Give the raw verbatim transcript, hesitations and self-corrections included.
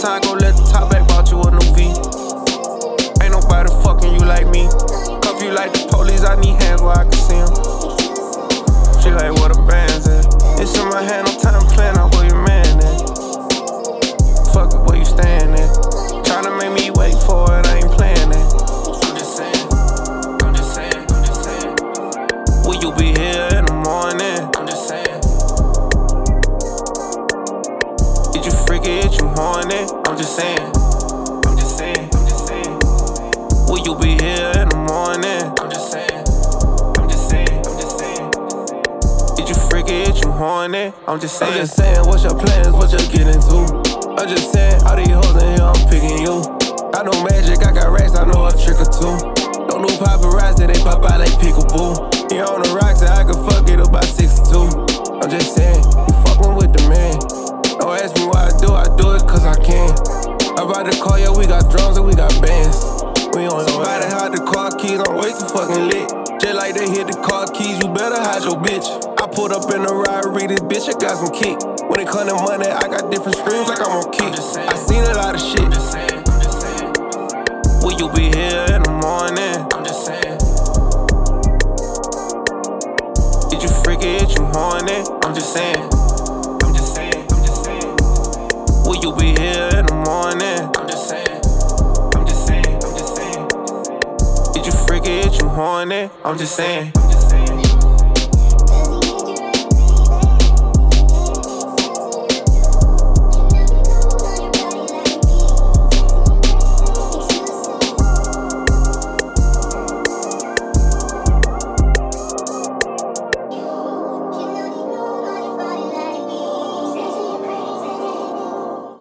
time I go let the top back, bought you a new V. Ain't nobody fucking you like me. Cuff you like the police, I need hands where I can see them. She like, where the bands at? It's in my hand, no time playing out where your man at. Fuck it, where you staying at? Tryna make me wait for it, I ain't playing that. I'm just saying, I'm just saying, I'm just saying. Will you be here in the morning? I'm just saying. Did you freaky, it you horny? I'm just saying, I'm just saying, I'm just saying. Will you be here in the morning? I'm just saying, I'm just saying, I'm just saying. Did you freaky, it you horny? I'm just saying. I'm just saying, what's your plans, what you get into? I'm just saying, all these hoes in here, I'm picking you. I know magic, I got racks, I know a trick or two. Don't do paparazzi, they pop out like peekaboo. You on the rocks, I can fuck it about sixty-two. I'm just saying, you fucking with the man. Don't ask me why I do, I do it cause I can. I'm about to call, yeah, we got drums and we got bands. We on somebody hide the car keys, I'm way too fucking lit. Just like they hit the car keys, you better hide your bitch. I pulled up in the ride, read this bitch, I got some kick. When it come to money, I got different streams like I'm on kick. I seen a lot of shit. I'm just saying, I'm just saying. Will you be here in the morning? I'm just saying. Did you freaky, it you horny? I'm just saying. I'm just saying, I'm just saying. Will you be here in the morning? I'm just saying. I'm just saying, I'm just saying. Did you freaky, it you horny? I'm just saying.